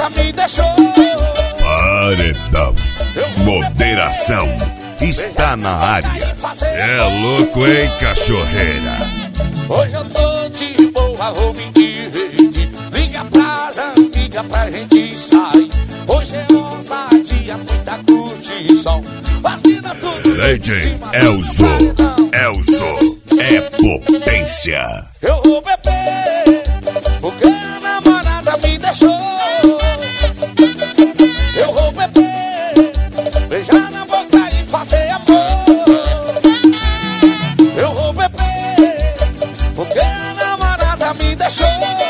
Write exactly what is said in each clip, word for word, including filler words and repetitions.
namorada me deixou. Paredão. Moderação está na área. É louco, hein, cachorreira? Hoje eu tô de boa, vou me divertir. Liga pras amigas pra gente sair. Hoje é ousadia, muita curtição. As minas tudo Lady Elzo, Elzo é potência. Eu vou beber, porque a namorada me deixou. Eu vou beber, beijar na boca e fazer amor. Eu vou beber, porque a namorada me deixou.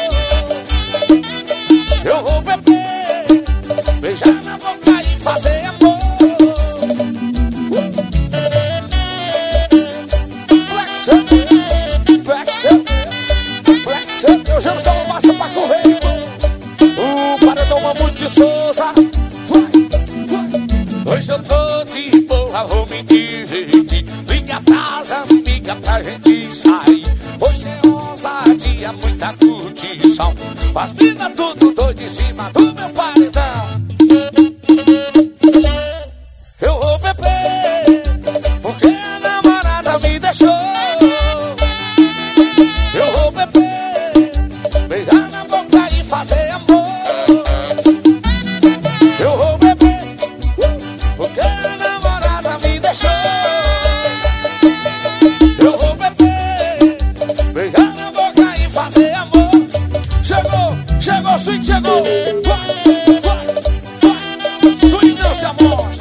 Eu vou beber, beijar na boca e fazer amor. Black Sun, Black Sun, Black Sun. Eu já estou massa pra correr. O paredão Mamute de Souza. Hoje eu tô de boa, vou me divertir. Liga pras amigas pra gente sair. Hoje é ousadia, muita curtição. As minas tudo doido em cima do meu paredão. Eu vou beber, porque a namorada me deixou. Eu vou beber, beijar na boca e fazer amor. Eu vou beber, porque a namorada me deixou. Eu vou beber, beijar na boca e fazer amor. Chegou, chegou, swing, chegou. Vai, vai, vai. Swing não se amostra.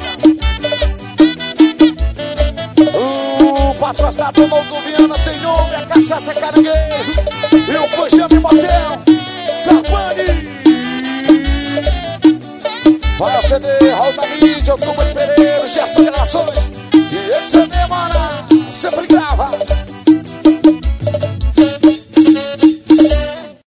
O patrocinador Novo Viana tem nome, a cachaça é caranguejo. E o Panchame Motel, Carpani. Vai C D, Raul da Mídia, Tuba de Pereira, Gerson Gravações. E esse C D, mano, sempre grava.